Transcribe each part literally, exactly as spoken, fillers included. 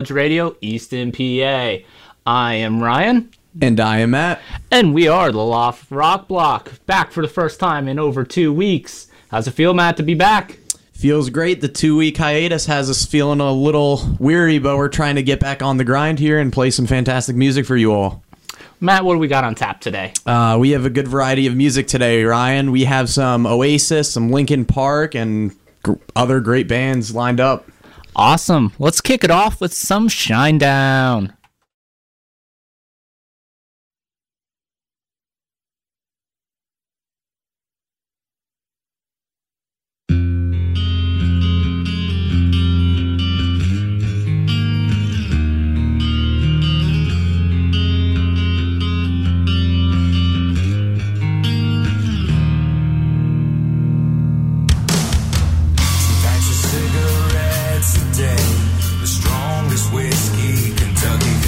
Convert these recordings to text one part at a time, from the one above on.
Radio, Easton, P A. I am Ryan. And I am Matt. And we are the Loft Rock Block, back for the first time in over two weeks. How's it feel, Matt, to be back? Feels great. The two-week hiatus has us feeling a little weary, but we're trying to get back on the grind here and play some fantastic music for you all. Matt, what do we got on tap today? Uh, we have a good variety of music today, Ryan. We have some Oasis, some Linkin Park, and gr- other great bands lined up. Awesome. Let's kick it off with some Shinedown. Cigarettes a day, the strongest whiskey Kentucky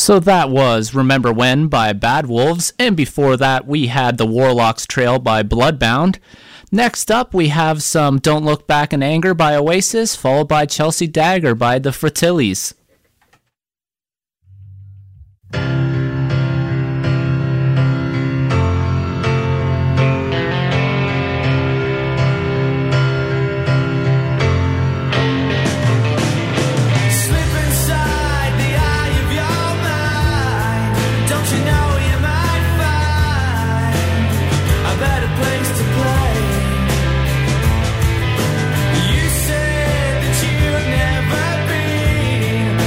So that was Remember When by Bad Wolves, and before that we had The Warlock's Trail by Bloodbound. Next up we have some Don't Look Back in Anger by Oasis, followed by Chelsea Dagger by the Fratellis. You said that you'd never be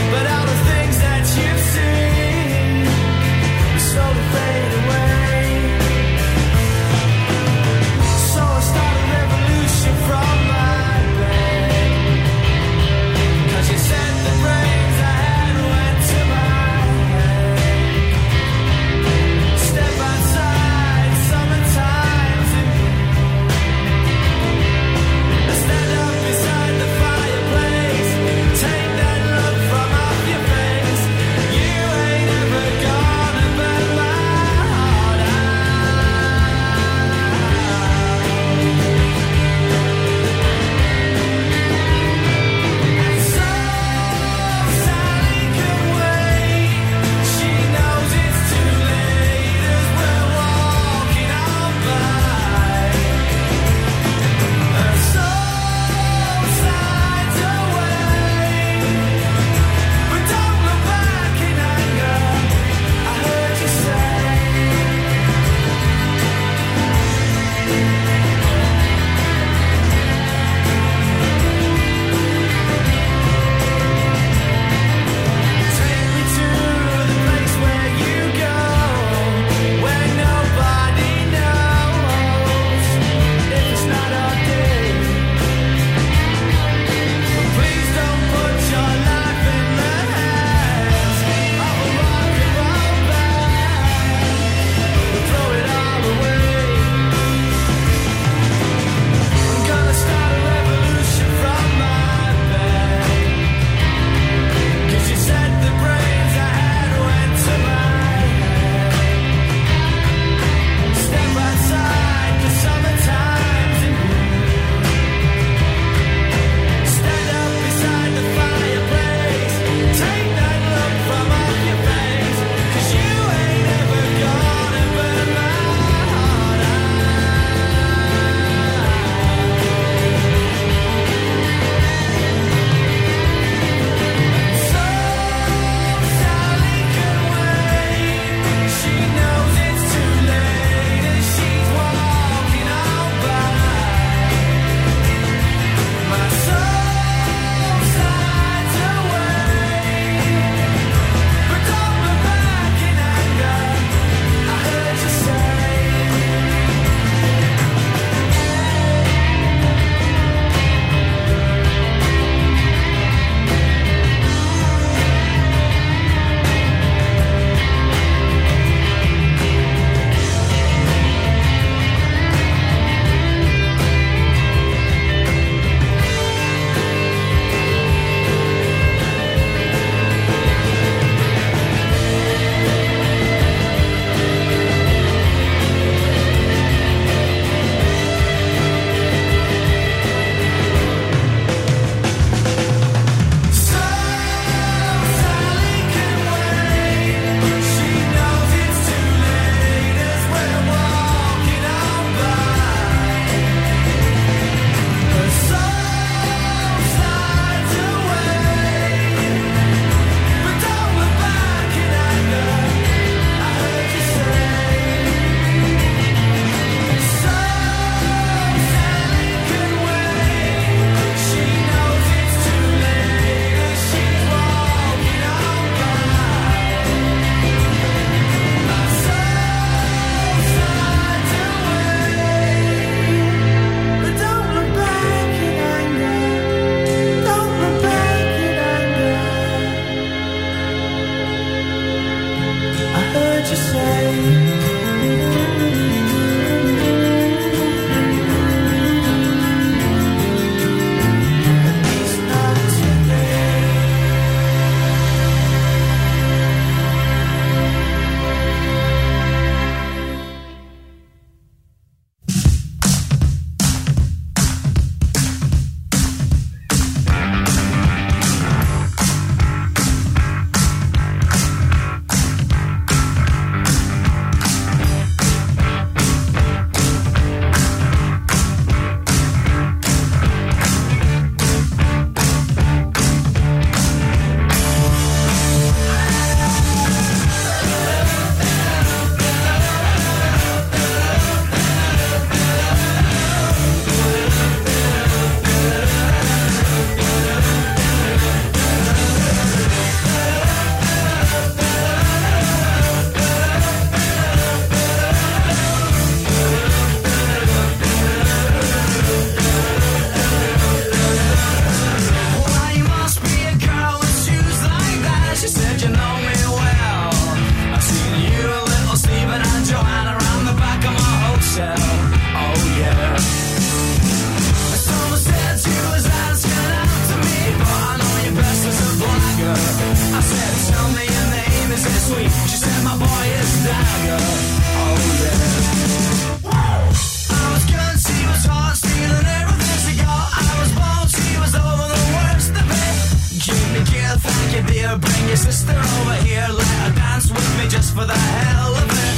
your sister over here, let her dance with me just for the hell of it.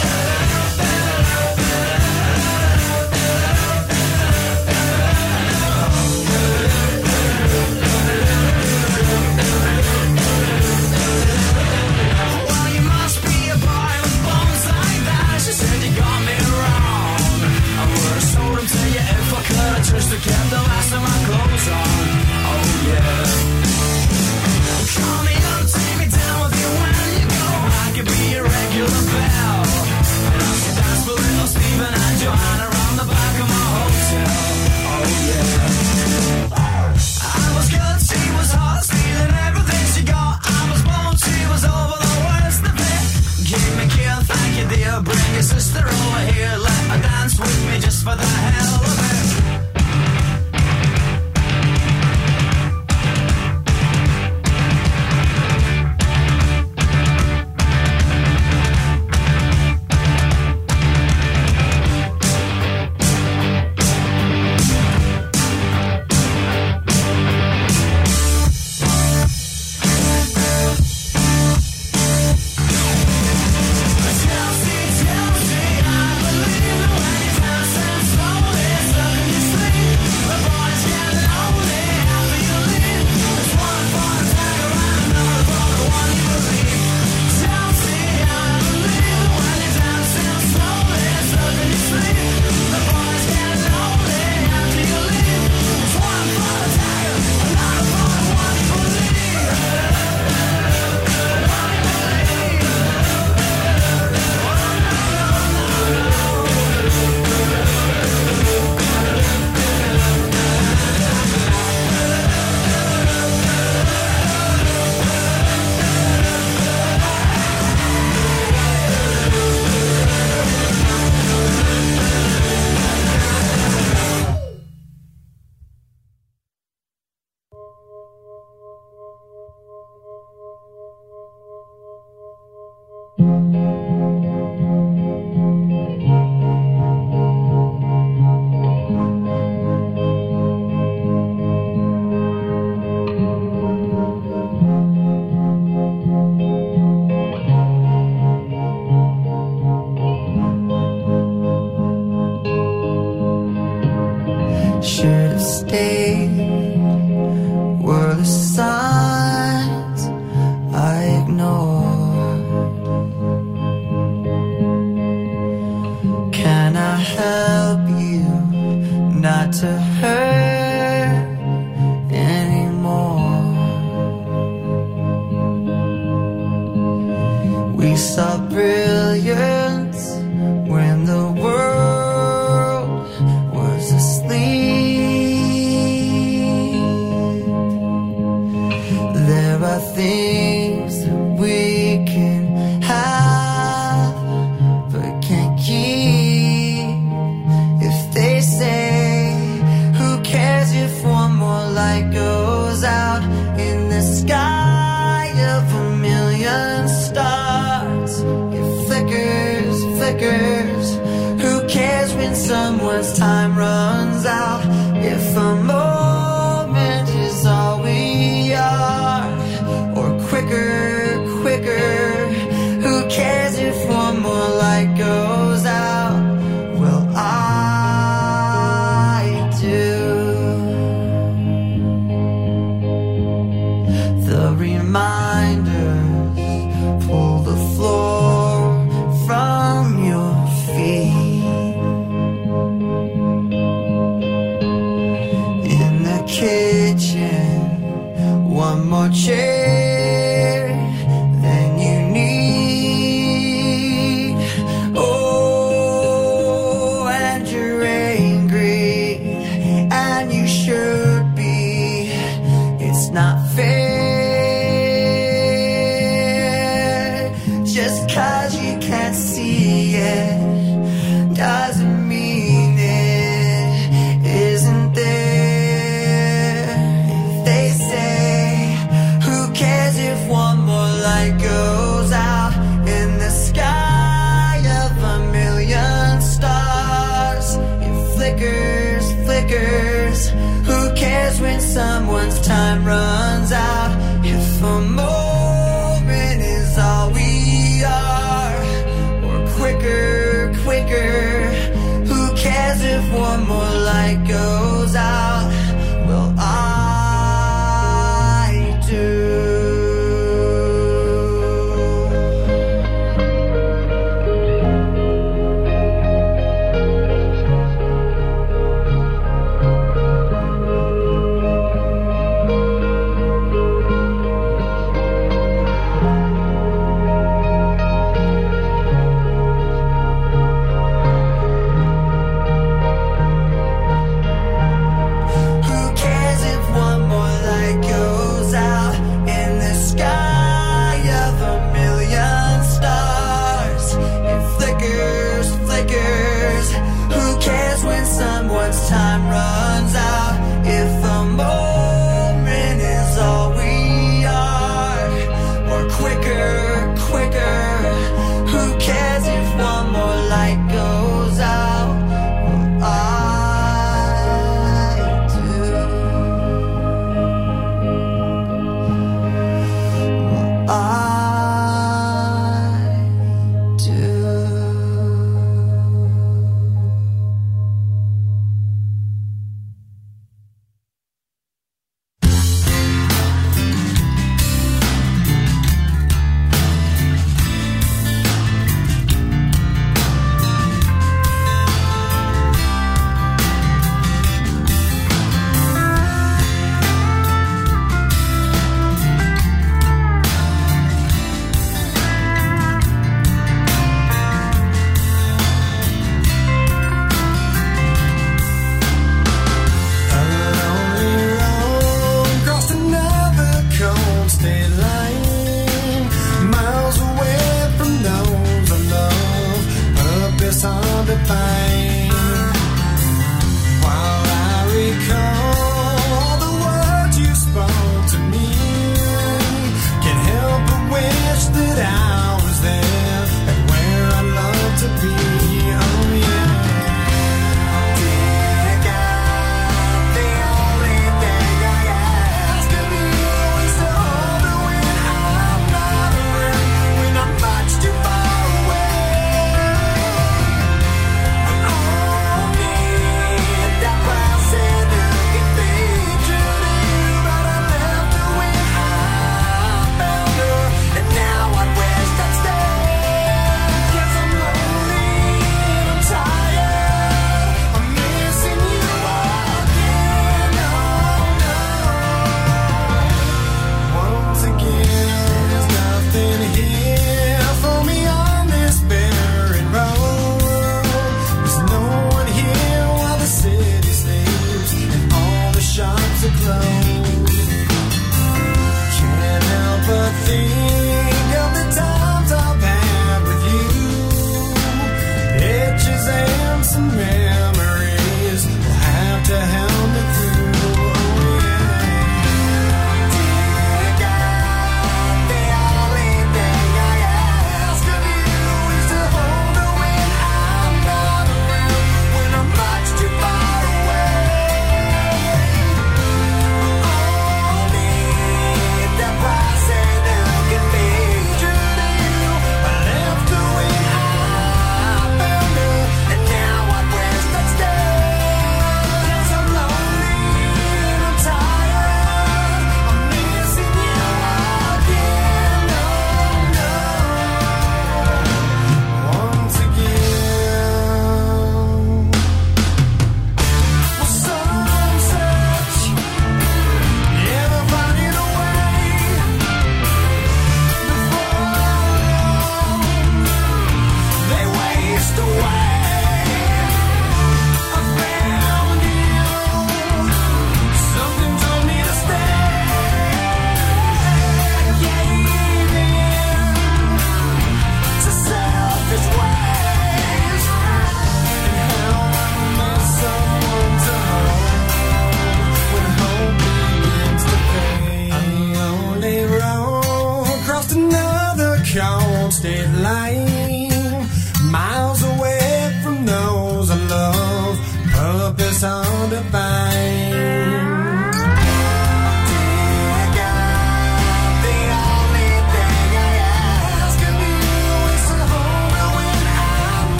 Well, you must be a boy with bones like that. She said you got me wrong. I would have sold him to you if I could have just to kept the last of my clothes on. Oh yeah. Call me up, take me down with you when you go. I could be a regular bell. And I could dance for little Stephen and Joanna around the back of my hotel. Oh yeah. I was good, she was hot, stealing everything she got. I was born, she was over the worst of it. Give me care, thank you dear. Bring your sister over here, let her dance with me just for the hell of it. Should've stayed were the signs I ignored. Can I help you not to hurt anymore? We saw brilliance when the world was asleep. There are things that we can have but can't keep. If they say, who cares if one more light goes out in the sky of a million stars? It flickers, flickers. Who cares when someone's time runs out? If a moment is all we are, or quicker, quicker. Who cares if one more light goes out? Well, I do. The reminders pull the floor from your feet. In the kitchen, one more chair than you need. Oh, and you're angry, and you should be. It's not fair. Just 'cause you can't see it doesn't mean it isn't there. If they say, who cares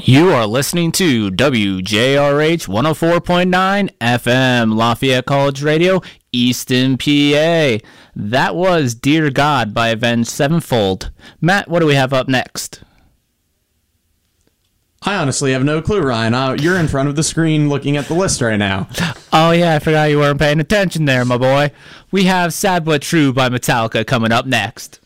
You are listening to W J R H one oh four point nine F M, Lafayette College Radio, Easton, P A. That was Dear God by Avenged Sevenfold. Matt, what do we have up next? I honestly have no clue, Ryan. Uh, you're in front of the screen looking at the list right now. Oh yeah, I forgot you weren't paying attention there, my boy. We have Sad But True by Metallica coming up next.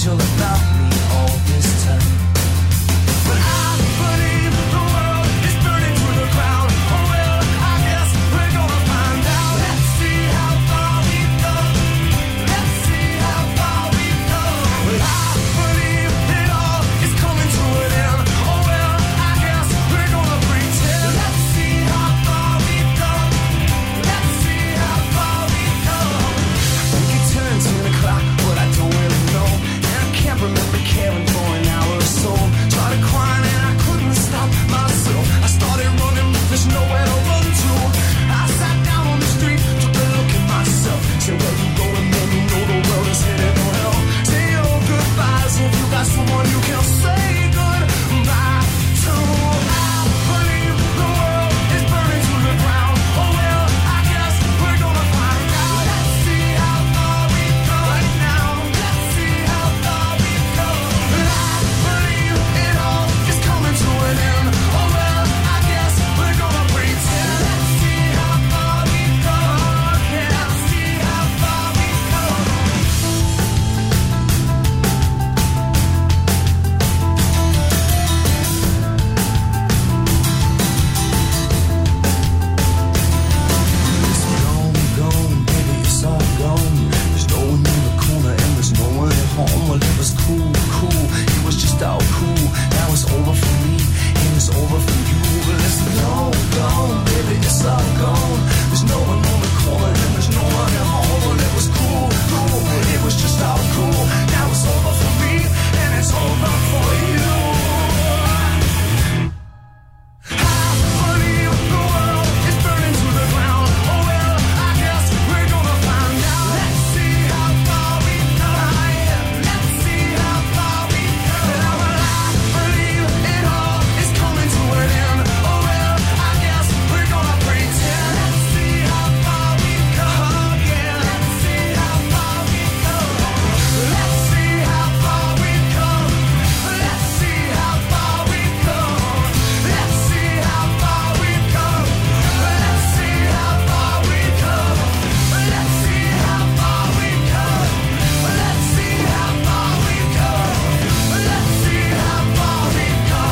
angel about me all this time. But I believe the world is burning to the ground. Oh well, I guess we're gonna find out. Let's see how far we go. Let's see how far we go. Well, I believe it all is coming to an end. Oh well, I guess we're gonna pretend. Let's see how far we go. Let's see how far we go. I think it turned ten o'clock, but I don't really know. And I can't remember caring for an hour or so. Started crying and I couldn't stop myself. I started running, but there's nowhere to run to. I sat down on the street, took a look at myself. Said, where you going, man? You know the world is headed for hell. Say your goodbyes if you got someone you can say goodbye to. I believe the world is burning to the ground. Oh well, I guess we're gonna find out. Let's see how far we go right now. Let's see how far we go. I believe it all is coming to an end. Oh well, I guess we're gonna pretend. Let's see how far we go. Yeah, let's see how far we go. It's gone, gone, baby, it's all gone. There's no one in the corner and there's no one at home. Well, it was cool, cool, it was just all cool. Now it's over for me and it's over for you. Well, it's gone, gone, baby, it's all gone. There's no one on the corner and there's no one at home. Well, it was cool, cool, it was just all cool. Now it's over for me and it's over for you. I believe the world is burning to the ground. Oh well, I guess we're gonna find out. Let's see how far we go. Let's see how far we go. Well, I believe it all is coming to an end. Oh well, I guess we're gonna pretend. Let's see how far we go. Yeah, let's see how far we go. Let's see how far we go. Let's see how far we go. Let's see how far we go. Let's see how far we go. Let's see how far we go. Let's see how far we go. Let's see how far we go.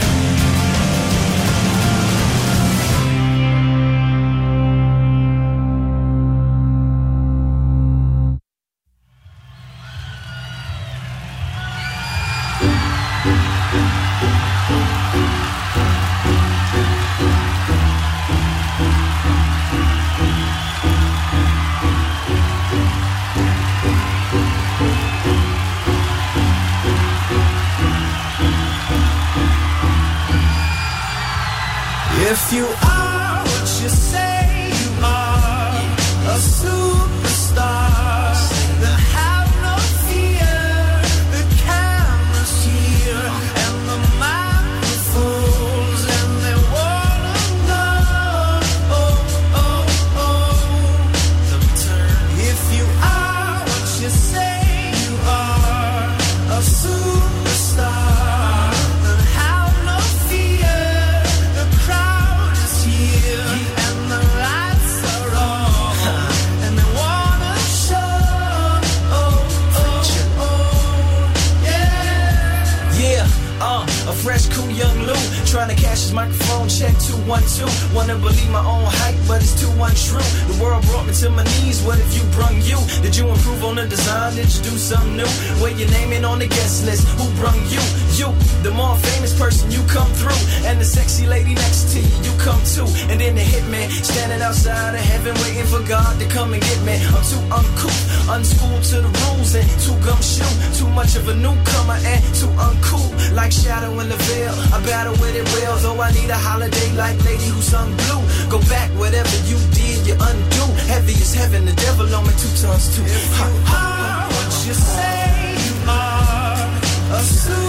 If you are what you say you are, a superstar, then have no fear. The camera's here and the microphones, and they wanna know. Oh, oh, oh. Let me turn. If you are what you say you are, a superstar, then have no fear. The crowd is here and the lights are on, and they wanna show. Oh, oh, oh, yeah. Yeah, uh, a fresh, cool young Lou trying to cash his microphone check two one two. Wanna believe my own hype, but it's too untrue. The world brought me to my knees. What if you brung you? Did you improve on the design? Did you do something new? Where your name in on the guest list? Who brung you? You, the more famous person, you come through, and the sexy lady next to you, you come too. And then the hitman standing outside of heaven, waiting for God to come and get me. I'm too uncouth, unschooled to the rules, and too gumshoe. Too much of a newcomer and too uncool. Like shadow in the veil, I battle with it well. Though I need a holiday like lady who sung blue. Go back, whatever you did, you undo. Heavy as heaven, the devil on me two tons too. If you are what you say you are, a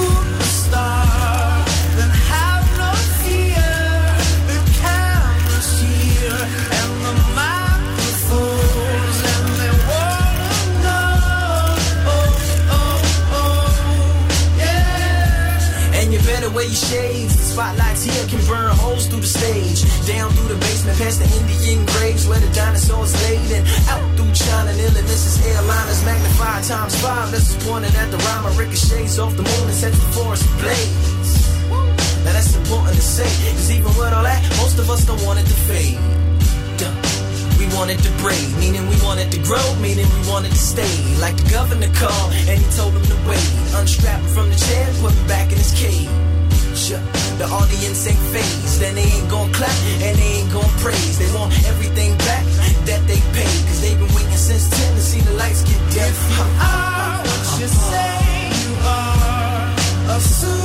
superstar, then have no fear. The camera's here and the microphones, and they wanna know. Oh, oh, oh, yeah. And you better better wear your shades. The spotlights here can burn holes through the stage. Down through the basement, past the Indian graves where the dinosaurs laid. And out through China, illness is airliners magnified times five. This is pointed at the rhyme. Ricochets off the moon and sets the forest ablaze. Now that's important to say, cause even with all that, most of us don't want it to fade. Duh. We want it to break, meaning we want it to grow, meaning we want it to stay. Like the governor called, and he told him to wait. Unstrap him from the chair, put him back in his cage. The audience ain't phased, then they ain't gon' clap, and they ain't gon' praise. They want everything back that they paid, cause they've been waiting since ten to see the lights get dim. If you are what you say you are, a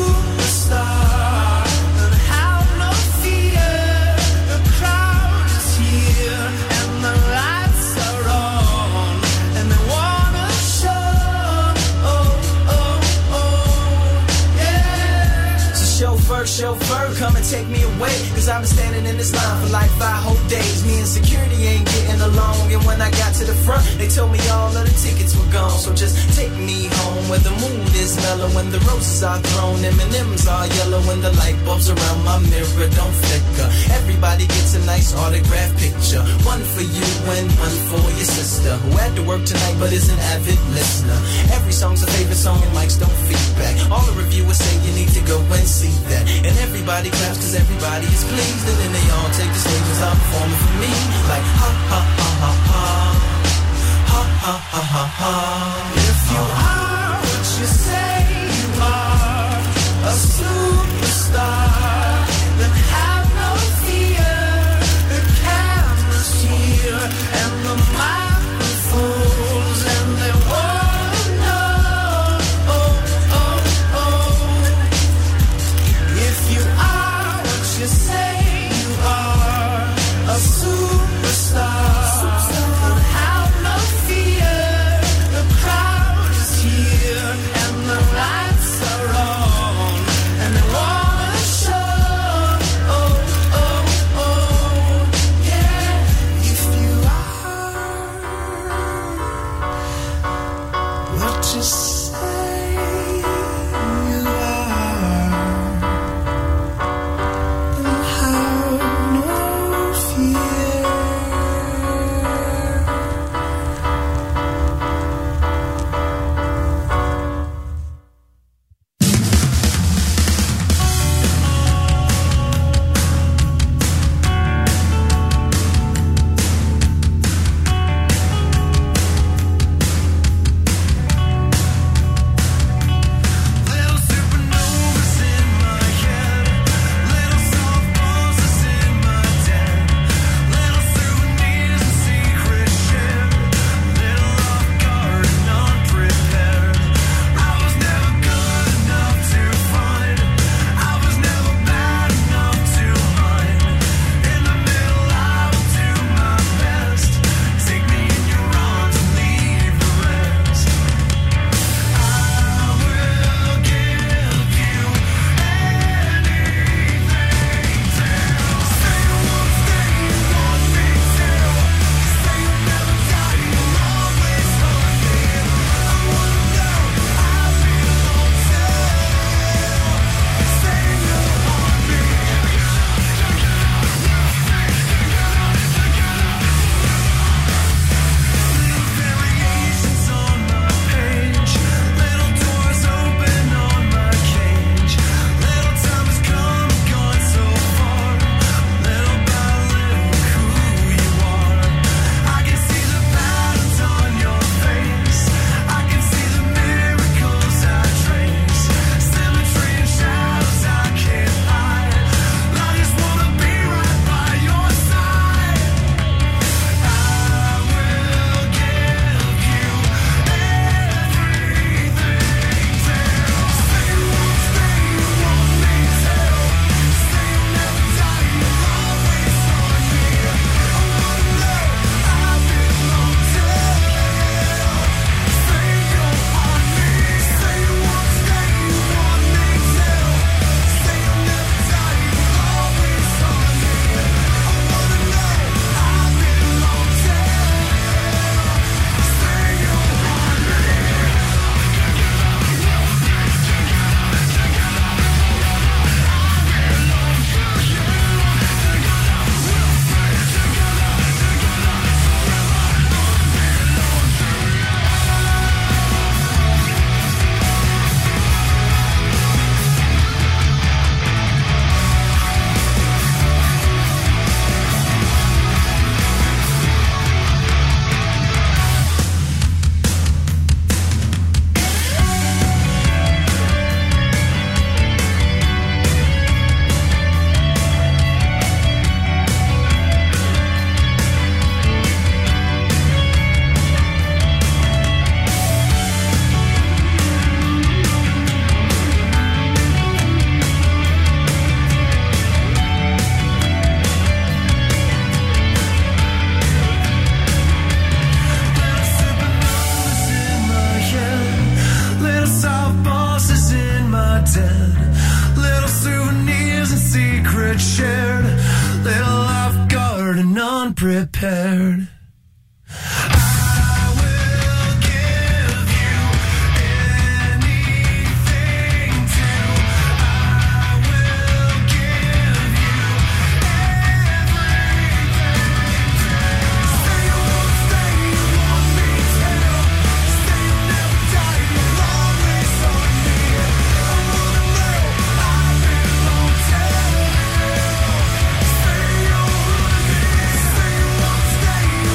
superstar, then have no fear. The crowd is here, and the lights are on, and they wanna show. Oh, oh, oh, yeah. So chauffeur, chauffeur, come and take me away, cause I've been standing in this line for like five whole days. Me and security ain't getting along, and when I got to the front, they told me all of the tickets were gone. So just take me home where the mood is mellow, when the roses are thrown, M and M's are yellow, when the light bulbs around my mirror don't flicker. Everybody gets a nice autograph picture, one for you and one for your sister, who had to work tonight but is an avid listener. Every song's a favorite song and mics don't feedback. All the reviewers say you need to go and see that, and everybody claps cause everybody is pleased, and then they all take the stage and start performing for me. Like ha ha ha ha ha, ha ha ha ha ha. If you are what you say you are, a superstar, then have no fear. The camera's here and the microphones, and they wanna know. Oh, oh, oh. If you are what you say you are, a superstar, then have no fear. The crowd is here and the lights are on, and they wanna show. Oh, oh, oh, yeah. If you are what you say you are, then have no fear. dead. Little souvenirs and secrets shared. Little off guard and unprepared. Stay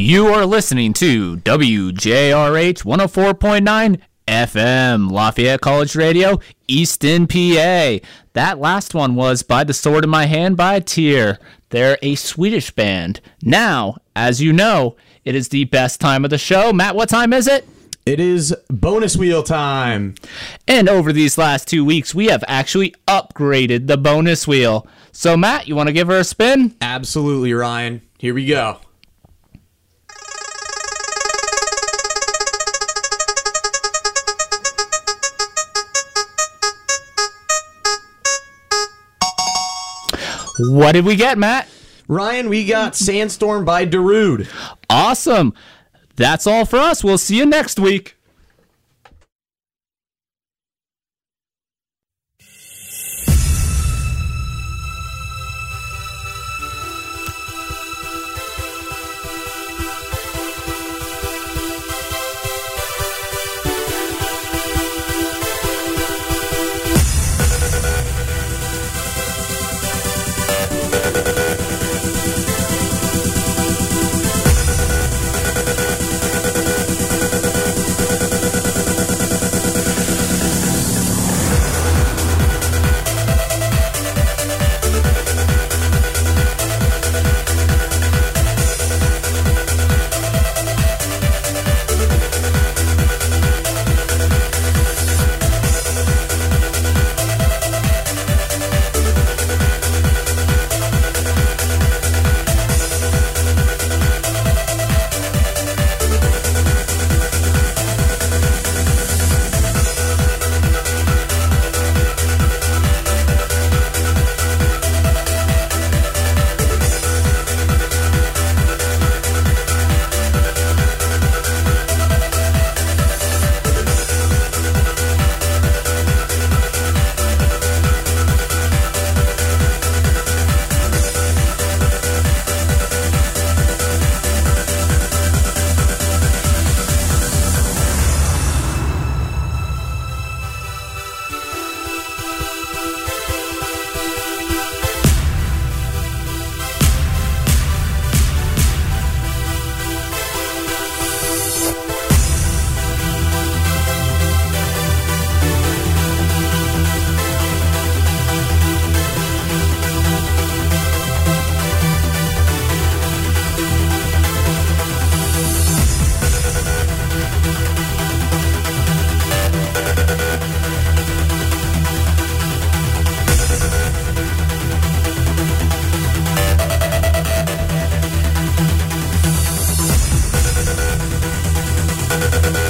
You are listening to W J R H one oh four point nine F M, Lafayette College Radio, Easton, P A. That last one was By the Sword in My Hand by Tyr. They're a Swedish band. Now, as you know, it is the best time of the show. Matt, what time is it? It is bonus wheel time. And over these last two weeks, we have actually upgraded the bonus wheel. So, Matt, you want to give her a spin? Absolutely, Ryan. Here we go. What did we get, Matt? Ryan, we got Sandstorm by Darude. Awesome. That's all for us. We'll see you next week. We'll be right back.